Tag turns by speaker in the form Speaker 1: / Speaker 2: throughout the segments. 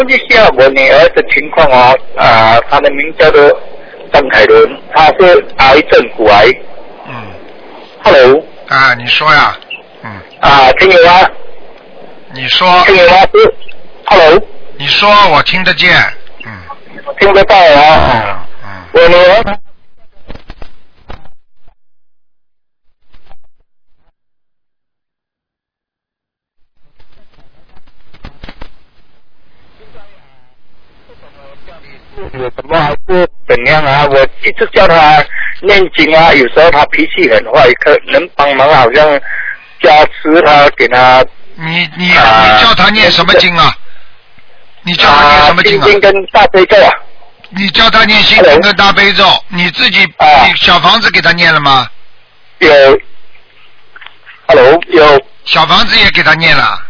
Speaker 1: 问一下我女儿的情况哦，她的名叫做张凯伦，她是癌症骨癌。Hello。
Speaker 2: 你说呀。
Speaker 1: 听有吗？
Speaker 2: 你说。
Speaker 1: 听有吗？是。Hello。
Speaker 2: 你说，我听得见。
Speaker 1: 听得到啊。我女儿。有什么还是怎样啊？我一直叫他念经啊，有时候他脾气很坏，可能帮忙好像加持他，给他。
Speaker 2: 你叫他念什么经啊？你叫他念什么经啊？
Speaker 1: 心经跟大悲咒啊。
Speaker 2: 你叫他念心经跟大悲咒，你自己你小房子给他念了吗？
Speaker 1: 有。Hello， 有。
Speaker 2: 小房子也给他念了。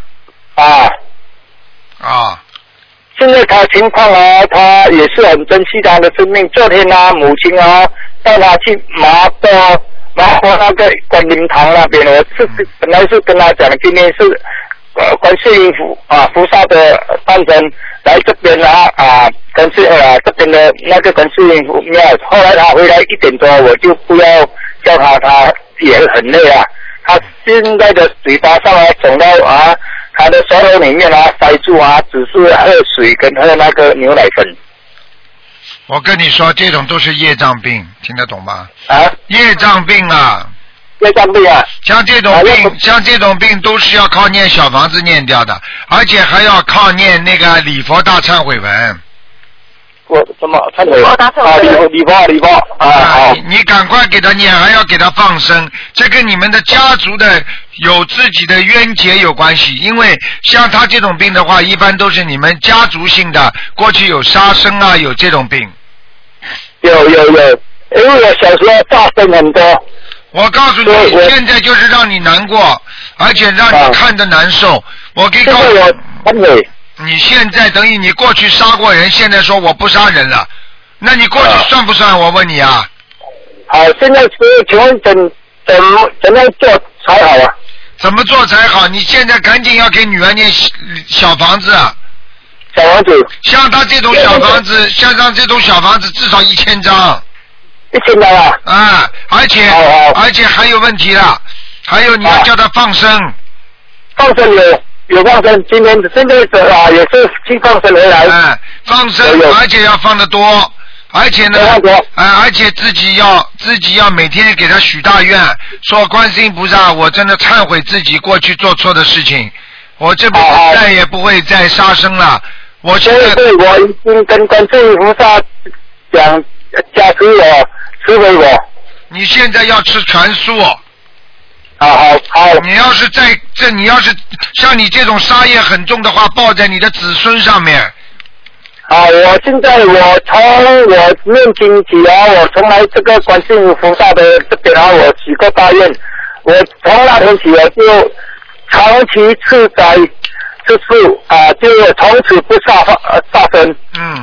Speaker 1: 现在他情况啊，他也是很珍惜他的生命。昨天啊，母亲啊带他去麻花那个观音堂那边，我是本来是跟他讲今天是观世音菩萨的诞生，来这边这边的那个观世音庙。后来他回来1点多，我就不要叫他，他也很累啊。他现在的嘴巴上肿到他的舌头里面塞住只是喝水跟喝那个牛奶粉。
Speaker 2: 我跟你说，这种都是业障病，听得懂吗？业障病啊。
Speaker 1: 业障病啊。
Speaker 2: 像这种病都是要靠念小房子念掉的，而且还要靠念那个礼佛大忏悔文。
Speaker 1: 我什么忏悔文？礼佛好。
Speaker 2: 你赶快给他念，还要给他放生，这跟你们的家族的有自己的冤结有关系。因为像他这种病的话，一般都是你们家族性的，过去有杀生有这种病。
Speaker 1: 有，因为我小时候杀生很多。
Speaker 2: 我告诉你，现在就是让你难过，而且让你看着难受。我可以告诉你。你现在等于你过去杀过人，现在说我不杀人了，那你过去算不算？我问你啊。
Speaker 1: 现在是请问怎么做才好啊？
Speaker 2: 怎么做才好？你现在赶紧要给女儿念小房子。
Speaker 1: 小房子。
Speaker 2: 像他这种小房子，至少1000张。
Speaker 1: 1000张啊？
Speaker 2: 而且还有问题了，还有你要叫他放生。
Speaker 1: 放生有放生，现在也是去放生回来。
Speaker 2: 放生，而且要放得多，而且呢，而且自己要每天给他许大愿，说观世音菩萨，我真的忏悔自己过去做错的事情，我这辈子再也不会再杀生了。我现在
Speaker 1: 我已经跟观世音菩萨讲加持我，慈悲我。
Speaker 2: 你现在要吃全素。
Speaker 1: 好。
Speaker 2: 你要是像你这种杀业很重的话，报在你的子孙上面。
Speaker 1: 我现在从我念经起我从来这个观世音菩萨的这边我许过大愿，我从那天起我就长期吃斋吃素就从此不杀生。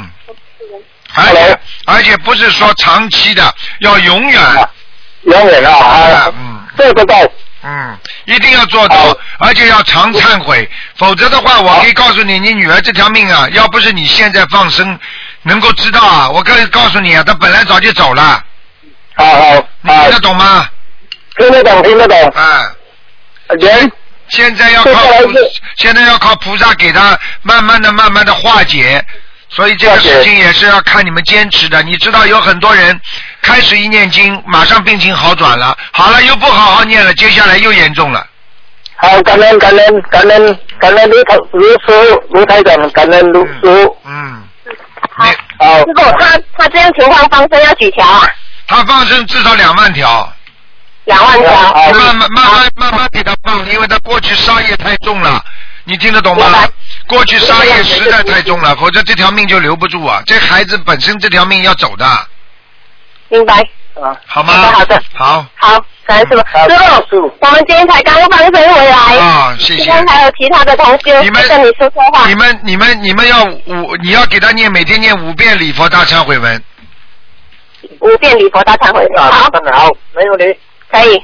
Speaker 2: 而且不是说长期的，要永远。
Speaker 1: 做得到。
Speaker 2: 一定要做到，而且要常忏悔，否则的话，我可以告诉你，你女儿这条命要不是你现在放生能够知道我可以告诉你她本来早就走了。你听得懂吗？
Speaker 1: 听得懂。
Speaker 2: 现在要靠菩萨给她慢慢的化解。所以这个事情也是要看你们坚持的。你知道有很多人开始一念经，马上病情好转了，好了又不好好念了，接下来又严重了。
Speaker 1: 好，感恩卢台长，感恩卢叔。
Speaker 3: 好，师傅，他这样情况放生要几条啊？
Speaker 2: 他放生至少2万条。
Speaker 3: 2万条。
Speaker 2: 慢慢给他放，因为他过去杀业太重了，你听得懂吗？过去杀业实在太重了，否则这条命就留不住啊！这孩子本身这条命要走的。
Speaker 3: 明白。
Speaker 2: 好吗？
Speaker 3: 好的。
Speaker 2: 好，
Speaker 3: 感恩师傅。我们今天才刚放生回来。
Speaker 2: 谢谢。
Speaker 3: 今天还有其他的同学跟你说话。
Speaker 2: 你们你要给他每天念5遍礼佛大忏悔文。
Speaker 3: 5遍礼佛大忏悔文。好，
Speaker 1: 没问题。
Speaker 3: 可以。